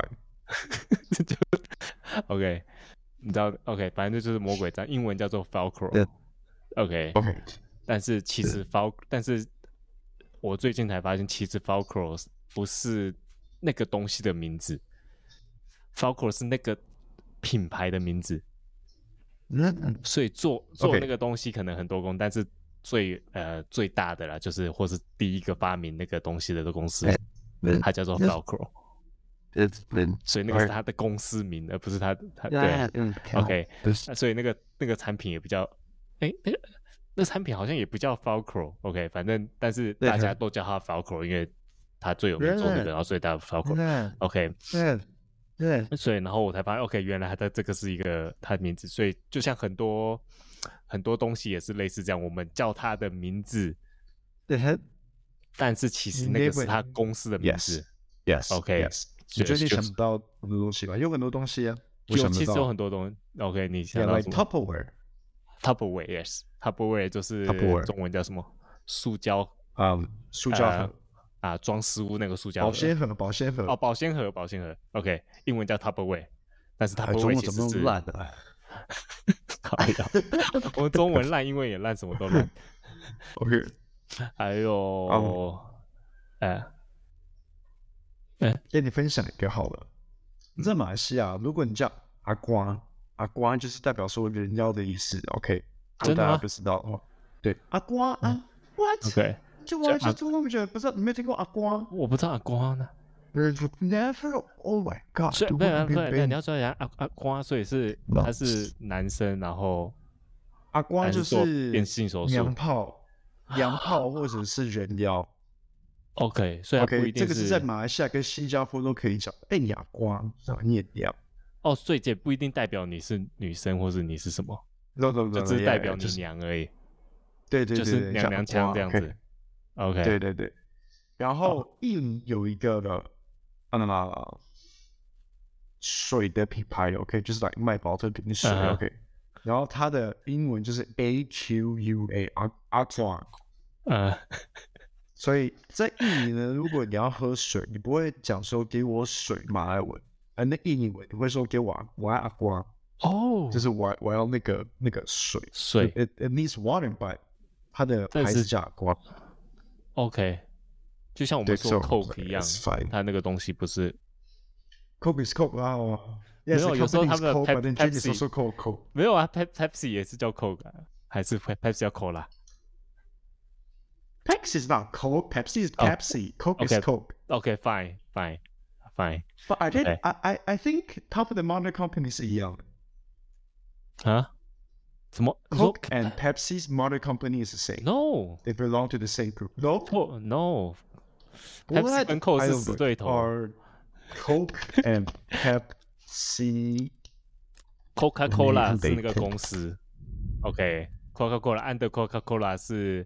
OK， 你知道 ？OK， 反正就是魔鬼毡，英文叫做 Velcro。OK， 但是其实 Velcro， 但是我最近才发现，其实 Velcro 不是那个东西的名字 ，Velcro 是那个品牌的名字。所以做做那个东西可能很多工，但是。最呃最大的啦，就是或是第一个发明那个东西的公司，它叫做 Velcro， 所以那个是它的公司名，而不是它它对 ，OK， 所以那个那个产品也比较，哎，那个那个产品好像也不叫 Velcro，OK， 反正但是大家都叫它 Velcro， 因为它最有名做那个，然后所以它 Velcro，OK， 对， 所以然后我才发现 ，OK， 原来他的这个是一个他的名字，所以就像很多很多东西也是类似这样，我们叫他的名字， 对， 但是其实那个是他公司的名字。 Yes, OK， yes。你最近想不到很多东西吧？有很多东西啊，我想不到。 其实有很多东西。OK， 你想到什么 ？Tupperware，Yes，Tupperware 就是 Tupperware 中文叫什么？塑胶啊、um, 塑胶盒、呃、 啊，装食物那个塑胶盒。 保鲜盒，保鲜盒。 哦，保鲜盒，保鲜盒。OK， 英文叫 Tupperware， 但是 Tupperware 其实是。中文怎么烂的、啊？我们中文烂，英文也烂，什么都烂。 OK， 还有，哎、um, 哎、欸， 跟你分享一个好了。你在马来西亚，如果你叫阿瓜，阿瓜就是代表说人妖的意思。OK， 真的吗？ 大家不知道哦。对，阿瓜啊 ，What？ OK， 就我就中文觉得不知道，你没有听过阿瓜？ 我不知道阿瓜呢。 Never. Oh my god！ 所以不然不然，你要说人家阿阿瓜，所以是他是男生，然后阿瓜就是变性手术， 娘炮、娘炮或者是人妖。 OK， 所以不一定是 OK， 这个是在马来西亚跟新加坡都可以讲。哎，你阿瓜怎么念掉？ 哦，所以这不一定代表你是女生，或是你是什么， no, no, no, 就只是代表你娘而已。 对对对， 就是娘娘腔这样子。OK， 对对对。然后印有一个的啊水的品牌 ，OK， 就是来卖保特瓶的水 ，OK。Uh-huh. 然后它的英文就是 A Q U A Aqua。 呃， 所以在印尼呢，如果你要喝水，你不会讲说给我水马来文，而那印尼文你会说给我我要 aqua。 哦， 就是我我要那个那个水水 ，it it needs water， but 它的牌子叫 aqua。 OK， 就像我们说 Coke 一样，它那个东西不是 Coke is Coke 啊、oh, 没有，有时候他们的 Pep, Pepsi also called Coke。 没有啊 ，Pepsi 也是叫 Coke， 還是 Pepsi 叫 Cola？Pepsi is not Coke. Pepsi is Pepsi.、Oh, Coke is Coke. Okay, fine, fine, fine. But I did. Okay. I I think top of the mother company 是一样的。 啊？什么 ？Coke and Pepsi's mother company is the same. No, they belong to the same group. No, oh, no. Pepsi 跟 Coke 是死对头。 Are Coke and Pepsi。Coca-Cola 是那个公司。OK。Coca-Cola under Coca-Cola 是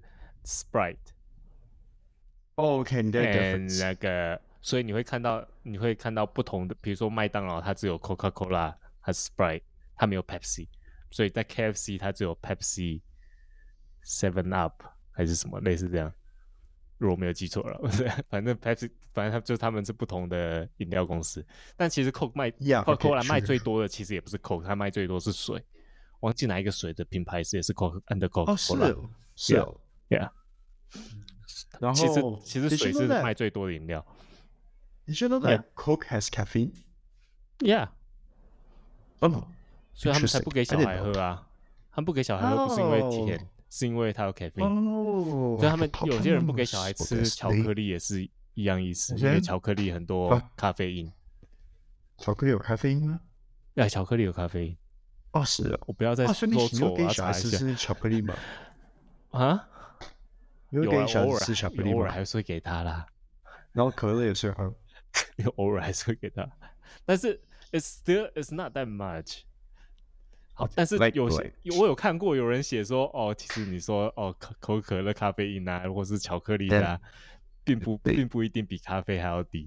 Sprite。 OK， and 那个，所以你会看到，你会看到不同的，比如说麦当劳，它只有 Coca-Cola， 它是 Sprite， 它没有 Pepsi， 所以在 K F C 它只有 Pepsi、Seven Up 还是什么类似这样，如果没有记错了，反正 Pepsi， 反正它就他们是不同的饮料公司，但其实 Coke 卖 Coca-Cola 卖最多的其实也不是 Coke， 它卖最多是水，忘记哪一个水的品牌是也是 Coke under Coca-Cola， 哦是哦， 是哦 ，Yeah。 然后其实其实水是卖最多的饮料。 Did you know that Coke has caffeine? Yeah. 哦， 所以他们才不给小孩喝啊。他们不给小孩喝不是因为甜， oh. 是因为它有 caffeine。 哦， 所以他们有些人不给小孩吃巧克力也是一样意思，因为巧克力很多咖啡因。 巧克力有咖啡因吗？ 对，巧克力有咖啡因。 哦，是啊， 我不要再说错，我要查一下。 是巧克力吗？ 啊？ 有给小孩吃巧克力吗？ 偶尔还是会给他啦。 然后可乐也是喝， 偶尔还是会给他，但是 it's still it's not that much。好，但是有些我有看过有人写说，哦，其实你说哦可口可乐咖啡因啊，或是巧克力啊，并不并不一定比咖啡还要低。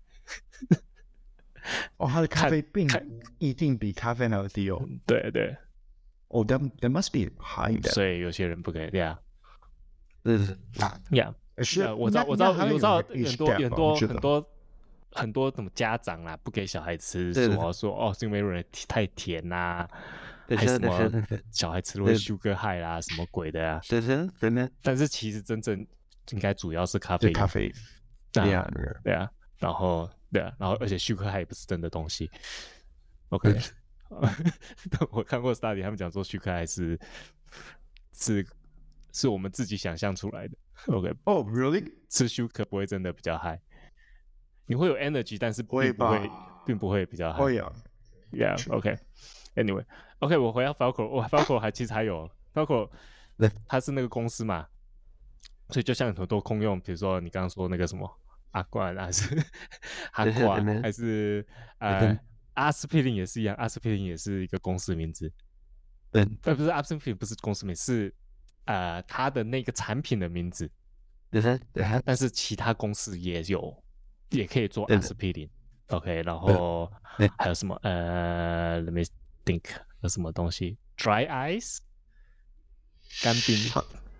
哦，它的咖啡并不一定比咖啡还要低哦。 对对。 哦、oh, that that must be high。 所以有些人不给，对啊。 嗯呀，是，我知道，我知道，我知道，很多很多很多很多什么家长啊，不给小孩吃，说说哦，是因为人太甜呐，还是什么小孩吃了会 sugar high 啦，什么鬼的啊？但是其实真正应该主要是咖啡因， 咖啡因， 对啊，对啊，然后对啊，然后而且 sugar high 也不是真的东西。OK， 我看过 study， 他们讲说 sugar high 是是。是我们自己想象出来的。OK， 哦、oh, ，really？ 吃 sugar 不会真的比较 high， 你会有 energy， 但是并不会，并不会比较 high。 会呀 ，Yeah，OK。Anyway，OK， 我回到 Falcor， 我 Falcor 还其实还有 Falcor， 它是那个公司嘛，所以就像很多空用，比如说你刚刚说那个什么阿冠还是哈冠还是呃阿司匹林也是一样，阿司匹林也是一个公司名字。 对， 呃，不是阿司匹林不是公司名，是呃它的那个产品的名字。但是其他公司也有，也可以做阿司匹林。OK， 然后还有什么？呃 ，Let me think， 有什么东西 ？Dry ice， 干冰。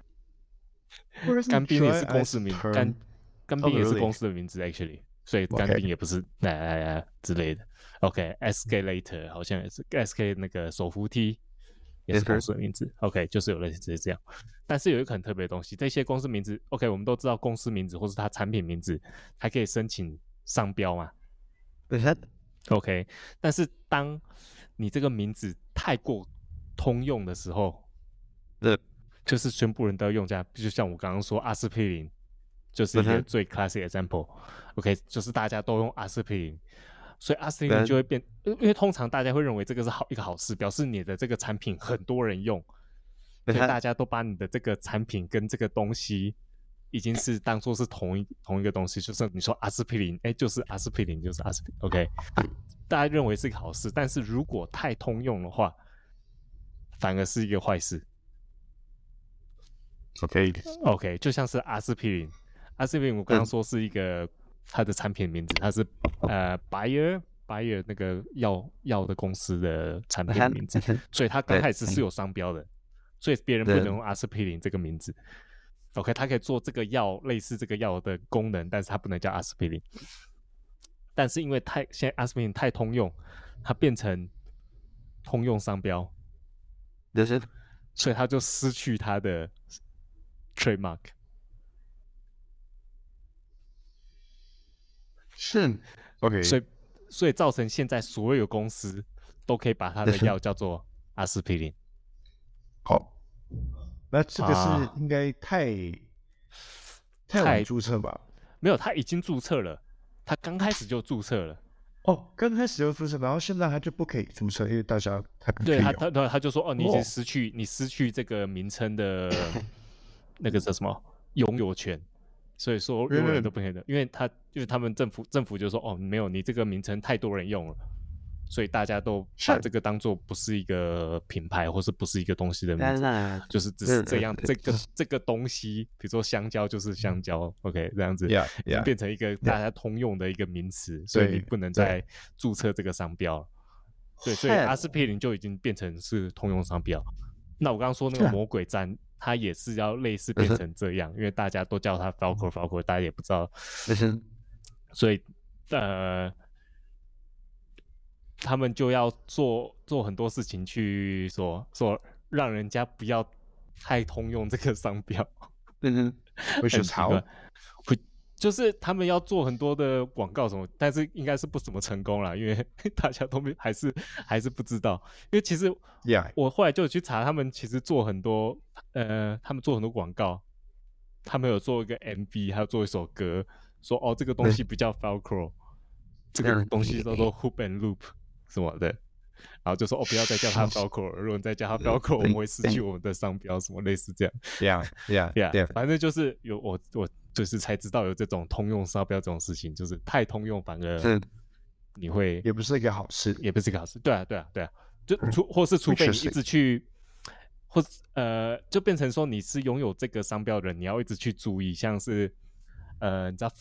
干冰也是公司名，干干冰也是公司的名字 ，actually， 所以干冰也不是呃之类的。OK，escalator 好像也是 S K 那个手扶梯也是公司的名字。OK， 就是有类似这样。但是有一个很特别的东西，这些公司名字 ，OK， 我们都知道公司名字或是它产品名字，还可以申请商标嘛。OK， 但是当你这个名字太过通用的时候，就是全部人都要用这样，就像我刚刚说阿司匹林，就是一个最 classic example。OK， 就是大家都用阿司匹林，所以阿司匹林就会变，因为通常大家会认为这个是好一个好事，表示你的这个产品很多人用，所以大家都把你的这个产品跟这个东西已经是当作是同一同一个东西，就是你说阿司匹林，哎，就是阿司匹林，就是阿司匹林。OK， 大家认为是一个好事，但是如果太通用的话，反而是一个坏事。 OK OK， 就像是阿司匹林，阿司匹林我刚刚说是一个它的产品名字，它是呃 Bayer Bayer 那个药药的公司的产品名字，所以它刚开始是有商标的，所以别人不能用阿司匹林这个名字。OK， 它可以做这个药类似这个药的功能，但是它不能叫阿司匹林。但是因为太现在阿司匹林太通用，它变成通用商标，所以它就失去它的trademark。 是 OK， 所以所以造成现在所有公司都可以把它的药叫做阿司匹林。 好，那这个是应该太、啊、太晚注册吧？ 没有，他已经注册了，他刚开始就注册了。 哦，刚开始就注册，然后现在他就不可以注册，因为大家他不可以对他他他他就说哦，你已经失去、哦、你失去这个名称的那个叫什么拥有权，所以说永远都不可以的，因为他就是他们政府政府就说哦，没有，你这个名称太多人用了，所以大家都把这个当做不是一个品牌或是不是一个东西的名字，就是只是这样，这个这个东西，比如说香蕉就是香蕉 ，OK， 这样子， yeah, yeah, 已经变成一个大家通用的一个名词，所以你不能再注册这个商标。对，所以阿司匹林就已经变成是通用商标。那我刚刚说那个魔鬼毡，它也是要类似变成这样，因为大家都叫它 Falcor Falcor， 大家也不知道，所以呃。他们就要做做很多事情去说说让人家不要太通用这个商标。 嗯，会是潮， 会就是他们要做很多的广告什么，但是应该是不怎么成功啦，因为大家都没还是还是不知道。因为其实我后来就去查，他们其实做很多呃，他们做很多广告，他们有做一个 M V， 还有做一首歌，说哦这个东西不叫 Velcro， 这个东西叫做 Hoop and Loop。什么的，然后就说哦，不要再叫它 Velcro， 如果你再叫它 Velcro， 我们会失去我们的商标，什么类似这样。 Yeah, yeah, yeah, yeah. 反正就是有我我就是才知道有这种通用商标这种事情，就是太通用反而你会也不是一个好事， 也不是一个好事。对啊，对啊，对啊，就除或是除非你一直去，或呃，就变成说你是拥有这个商标的人，你要一直去注意，像是呃，你知道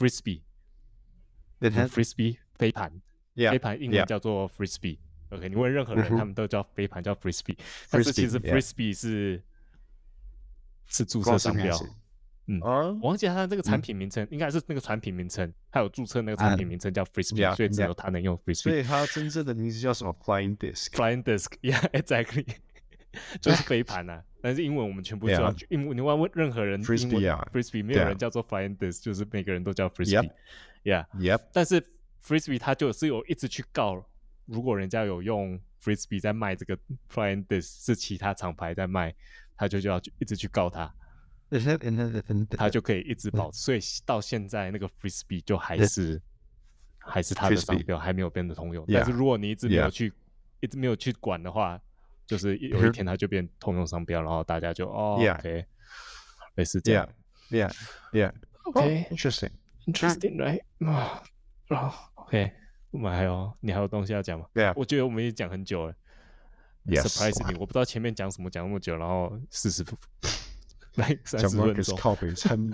Frisbee，Frisbee 飞盘。 Yeah, 飞盘英文叫做 Frisbee。OK， 你问任何人， mm-hmm. 他们都叫飞盘叫 Frisbee， 但是其实 Frisbee 是、yeah. 是注册商标。嗯， uh, 我忘记他这个产品名称，嗯、应该是那个产品名称，他有注册那个产品名称叫 Frisbee，、uh, 所以只有他能用 Frisbee。 所以他真正的名字叫什么 ？Flying Disc。Flying Disc，Yeah， exactly， 就是飞盘啊。但是英文我们全部知道， yeah. 英文你问任何人 ，Frisbee 啊 ，Frisbee 没有人叫做 Flying Disc， 就是每个人都叫 Frisbee。Yeah， Yep， 但是 Frisbee 他就是有一直去告，如果人家有用 Frisbee 在卖这个 Flying Disc 是其他厂牌在卖，他就就要一直去告他，他就可以一直保持。所以到现在那个 Frisbee 就还是还是他的商标，还没有变得通用。但是如果你一直没有去 yeah. 一直没有去管的话，就是有一天它就变通用商标，然后大家就哦 ，OK， 类似这样。 Yeah, yeah, yeah. OK， interesting, interesting, right？ 哦 ，OK， 我们还有你还有东西要讲吗？ 对啊， 我觉得我们已经讲很久了。 Yes. Surprisingly，我不知道前面讲什么讲那么久，然后四十分，来三十分钟。 靠北撑。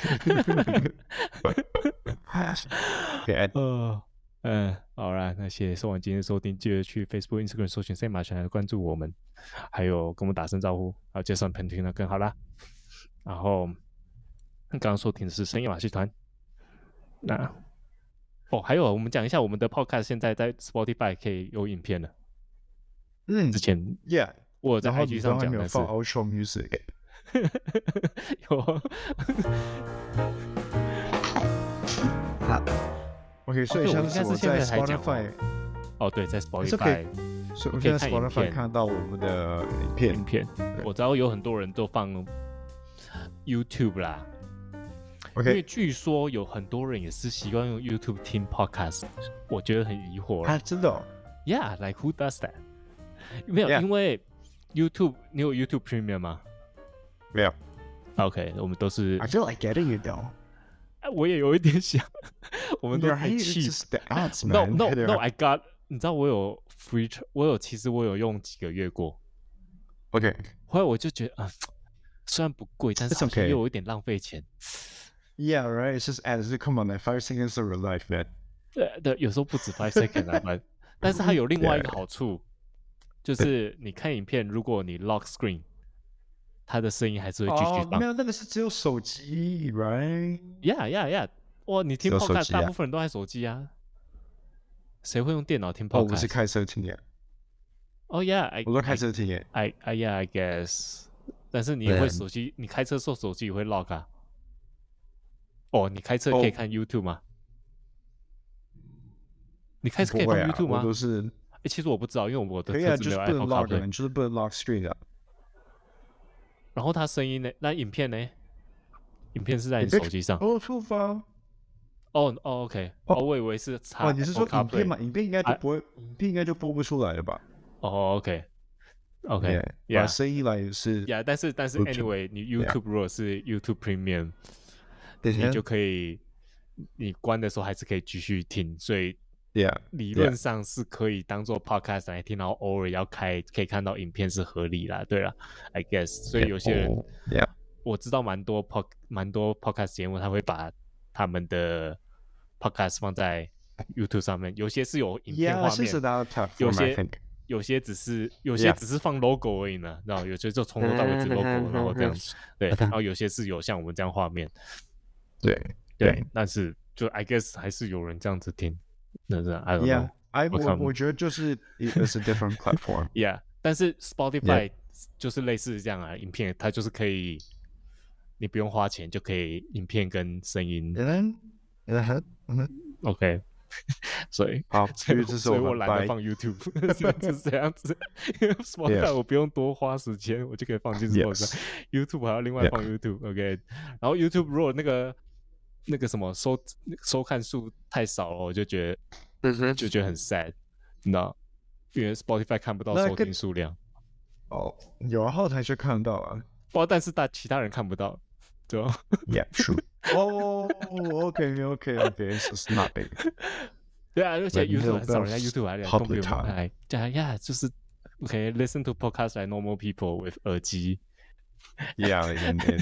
呃嗯，好啦，那谢谢收看今天的收听，记得去 Facebook、Instagram 搜寻 Sam 马来关注我们，还有跟我们打声招呼，还有介绍朋友呢更好啦。然后刚刚收听的是深夜马戏团。那哦，还有我们讲一下我们的 Podcast 现在在 Spotify 可以有影片了。 嗯， 之前 Yeah， 我有在 I G 上讲的是放 Outro Music。 有。 好 ，OK， 所以像是我在 Spotify， 哦，对，在 Spotify， 所以我在 Spotify 看到我们的影片。 影片，我知道有很多人都放 YouTube 啦。 OK， 因为据说有很多人也是习惯用 YouTube 听 Podcast， 我觉得很疑惑啊，真的、哦、 ？Yeah，like who does that？ 没有， yeah. 因为 YouTube， 你有 YouTube Premium 吗？ 没有。 OK， 我们都是。 I feel like getting it though。 我也有一点想，我们都太 cheap。No no no，I got， 你知道我有 free， 我有其实我有用几个月过。 OK， 后来我就觉得啊、呃，虽然不贵，但是好像又有一点浪费钱。 Yeah, right. It's just ads. Come on, like five seconds of your life, man. 对对，有时候不止 five seconds 啊，但是它有另外一个好处，就是你看影片，如果你 lock screen， 它的声音还是会继续放。 哦，没有，那个是只有手机 ，right? Yeah, yeah, yeah. 哇，你听 podcast， 大部分人都在手机啊，谁会用电脑听 podcast？ 哦，我是开車聽嘅。 哦、oh, yeah， 我都開車聽嘅。 I, I, yeah, I guess。但是你也會手機，你開車的時候手機也會 lock 啊。哦，你開車可以看 YouTube 嗎？哦、你開車可以放 YouTube 嗎？ 啊、我都是。 哎、欸，其實我不知道，因為我的車子沒有 Apple CarPlay， 你就是不能 lock screen 的。 然後它聲音呢？那影片呢？影片是在你手機上。 哦，觸發。 哦哦 ，OK， 哦，我以為是插。 哦，你是說影片嘛？影片應該就不會，影片應該就播不出來了吧？ 哦 ，OK，OK， 把聲音來是。 Yeah， 但是但是 anyway， 你 YouTube 如果是 YouTube Premium， 你就可以，你關的時候還是可以繼續聽，所以理論上是可以當做 podcast 來聽，然後偶爾要開可以看到影片是合理啦，對啦 ，I guess， 所以有些人，我知道蠻多 pod 蠻多 podcast 節目，他會把他們的 podcast 放在 YouTube 上面，有些是有影片畫面， yeah, 有些有些只是有些只是放 logo 而已呢，然後有些就從頭到尾是 logo， 然後這樣子，對，然後有些是有像我們這樣畫面， 對對，對但是就 I guess 還是有人這樣子聽，那是 I don't know， yeah, 我, 我, 我覺得就是 it's a different platform， yeah， 但是 Spotify 就是類似這樣啊，影片它就是可以。你不用花錢就可以影片跟聲音。 嗯嗯嗯 OK， 所以好， 所以所以我懶得放 YouTube， 是這樣子。因為 Spotify 我不用多花時間， yes. 我就可以放進 Spotify。YouTube 還要另外放 YouTube，OK，、yeah. okay. 然後 YouTube 如果那個那個什麼收收看數太少了，我就覺得就覺得很 sad， 你知道？因為 Spotify 看不到收聽數量。 哦，有啊，後台就看得到啊。 不，但是大其他人看不到。對吧 ？Yeah, true. Oh, okay, okay, okay. It's not big. 對啊，而且 YouTube 很少人家 YouTube 來動不了來，對呀，就是 OK listen to podcast like normal people with 耳機。 Yeah, and then.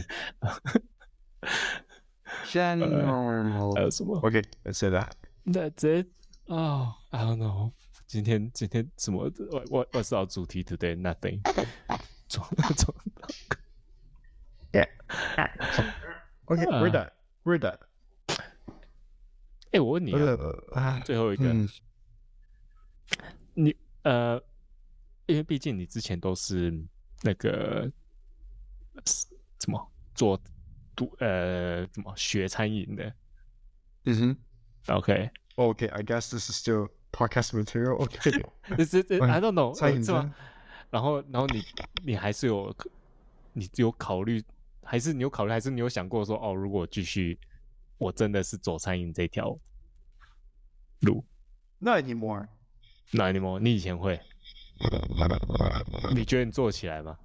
現在還有什麼 ？Okay, let's say that. That's it. Oh, I don't know. 今天今天什麼？我我我知道主題 today nothing. 總總。 Yeah. Okay, we're done. We're done. 哎、欸，我問你啊， uh, 最後一個，嗯、你呃，因為畢竟你之前都是那個怎麼做讀呃怎麼學餐飲的， 嗯哼 ，OK. Okay, I guess this is still podcast material. Okay. Is it? I don't know. 餐飲是嗎？然後然後你你還是有你有考慮？還是你有考慮，還是你有想過說，哦，如果繼續，我真的是走餐飲這條路 ？Not anymore. Not anymore. 你以前會？你覺得你做起來嗎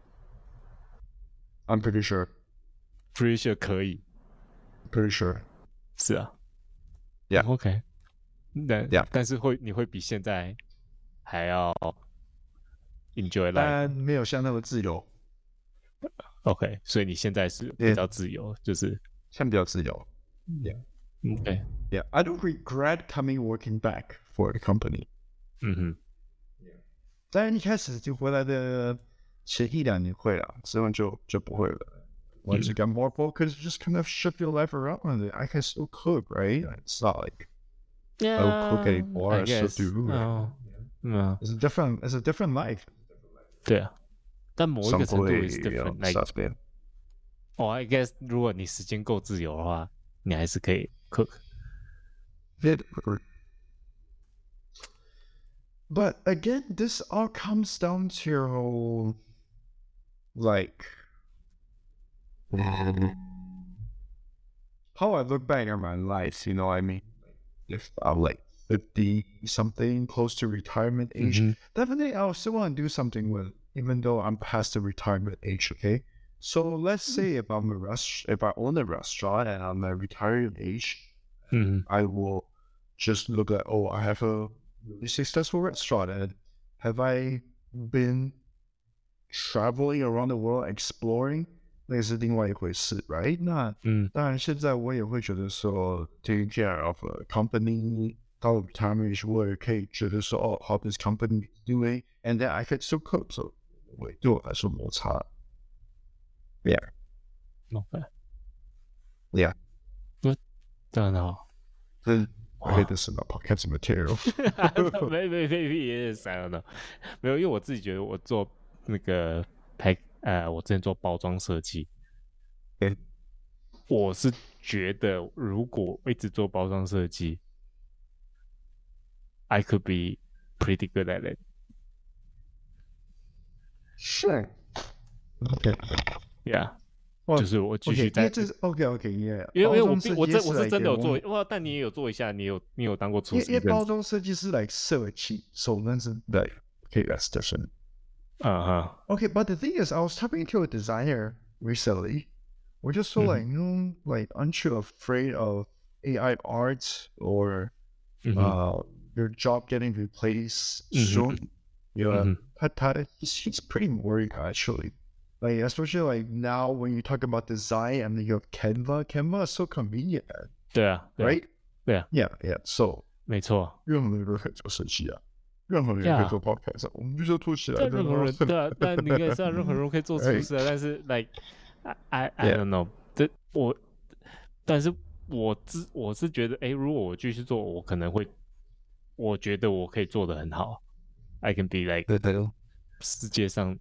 ？I'm pretty sure. Pretty sure 可以。 Pretty sure. 是啊。 Yeah. OK. 但 Yeah. 但是会你会比现在还要 enjoy life， 但没有像那么自由。 OK， 所以你现在是比较自由， yeah. 就是现在比较自由。Yeah. Okay. Yeah. I don't regret coming working back for the company. 嗯哼。 当然一开始就回来的前一两年会了，之后就就不会了。Once you get more focused, just kind of shift your life around. I can still cook, right? It's not like yeah, I don't cook anymore. I guess. So do. Oh, no. It's a different. It's a different life. 对啊，但某一个程度 is different. Like, stuff, oh, I guess 如果你时间够自由的话，你还是可以 cook. Yeah. But again, this all comes down to like how I look back at my life, you know what I mean? If I'm like fifty something, close to retirement age, mm-hmm. definitely I still want to do something with, even though I'm past the retirement age, okay? So let's say if I'm a rest, if I own a restaurant and I'm at retirement age, mm-hmm. I will just look at, oh, I have a really successful restaurant, and have I been traveling around the world exploring? 那是另外一回事 right? 那嗯， 当然现在我也会觉得说 taking care of a company 到 retirement age 我也可以觉得说哦 how this company is doing, and then I can still cook, so 我对我来说没差。Yeah. Okay. Yeah. 这很好。 这 I hate this in the podcast material. Maybe maybe it is, I don't know. 没有，因为我自己觉得我做那个拍呃，我之前做包装设计， 欸， 我是觉得如果我一直做包装设计 ，I could be pretty good at it. Sure. Okay. Yeah. 就是我继续在， okay, OK OK yeah， 因为因为我我这我是真的有做哇，但你也有做一下，你有你有当过厨师， 因为包装设计师来设计，so that's like okay that's different. Uh-huh. Okay, but the thing is, I was talking to a designer recently. We're just so mm-hmm. like, you know, like, aren't you afraid of A I art or mm-hmm. uh, your job getting replaced mm-hmm. soon? Yeah, mm-hmm. he's, he's pretty worried actually. Like, especially like now when you talk about design and you have Canva, Canva is so convenient. 对啊， right? 对啊 yeah, yeah. So 没错， 任何人都可以做设计啊。任何人可以做 podcast， 我们必须要做起来。 任何人对啊，但你也知道，任何人可以做厨师啊。但是 ，like I I I don't know， 这我，但是我自我是觉得，哎，如果我继续做，我可能会，我觉得我可以做得很好。I can be like 对对世界上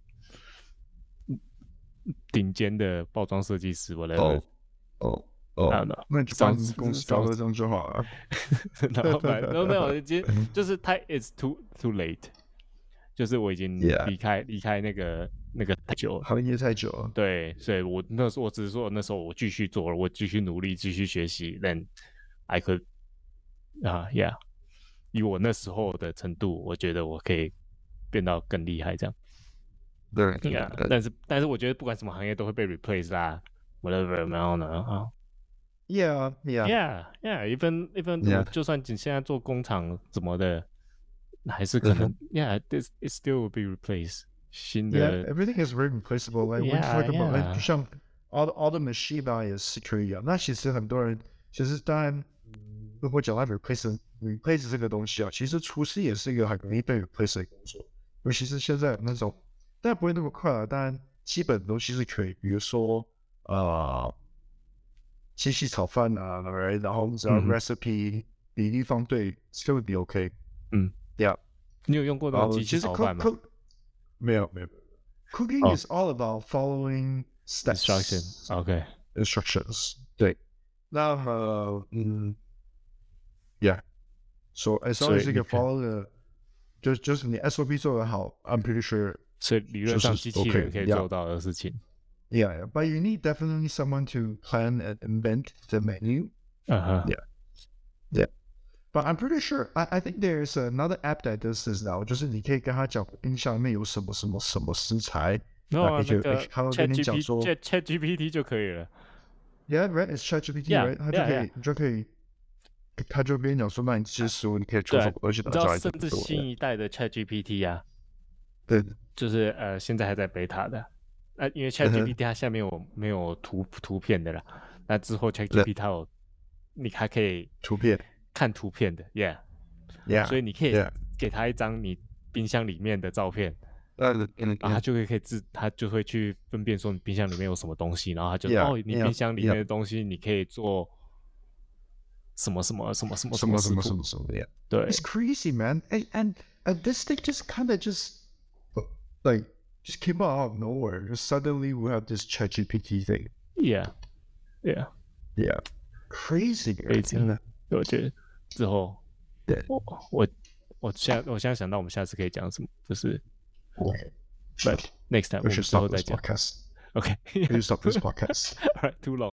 顶尖的包装设计师 ，whatever。 哦哦。哦，那就把公司搞成这样就好了。 然后没有没有，其实就是他 it's too too late， 就是我已经离开离开那个那个太久了， 行业太久了。 对，所以我那时候我只是说那时候我继续做了，我继续努力，继续学习 ，then I could 啊 yeah， 以我那时候的程度，我觉得我可以变到更厉害这样。 对 ，yeah， 但是但是我觉得不管什么行业都会被 replace 啦 ，whatever， 然后呢啊。 Yeah, yeah, yeah, yeah. Even even yeah. 就算你现在做工厂怎么的，还是可能 yeah, this it still will be replaced. 新的 yeah, everything is very replaceable. Like yeah, when you talk about, yeah. like 就像 all all the machine 吧也是可以啊。那其实很多人其实当然，如果讲到 replace replace 这个东西啊，其实厨师也是一个很容易被 replace 的工作，尤其是现在那种，但不会那么快啊。当然，基本东西是可以，比如说呃。机器炒饭啊，然后只要 recipe 比例放对，这个你 OK。 嗯 ，Yeah。 你有用过那种机器炒饭吗？ 没有，没有。Cooking is all about following steps. Instructions. OK. Instructions. 对。那呃，嗯 ，Yeah。So as long as you can follow the，就就是你 S O P 做得好 ，I'm pretty sure。 所以理论上机器人可以做到的事情。 Yeah, but you need definitely someone to plan and invent the menu. Uh-huh. Yeah. Yeah. But I'm pretty sure, I, I think there's another app that does this now. 就是你可以跟他讲冰箱里面有什么什么什么食材， 然后那个他会跟你讲说 ChatGPT 就可以了。 Yeah, right. It's ChatGPT, yeah, right? 他就可以， yeah, yeah. 你就可以他就跟你讲说，那你这些食物你可以出什么东西拿出来？ 甚至新一代的 ChatGPT 啊， 对， 就是呃现在还在 beta 的，呃因为 ChatGPT 它下面有没有图图片的啦，那之后 ChatGPT 它有你还可以图片看图片的 ，Yeah， yeah， 所以你可以 yeah. 给他一张你冰箱里面的照片。 呃， 然后他就会可以自，他就会去分辨说你冰箱里面有什么东西，然后他就 yeah, 哦，你冰箱里面的东西你可以做什么什么什么什么什么什么什么什么的。 对 ，It's crazy, man. And and and this thing just kind of just like just came out of nowhere. Just suddenly we have this ChatGPT thing. Yeah, yeah, yeah. Crazy, crazy. 我觉得之后， 对， 我我我现在我现在想到我们下次可以讲什么，就是。But next time, 我们之后再讲。 Okay. Okay. We stop this podcast. All right, too long.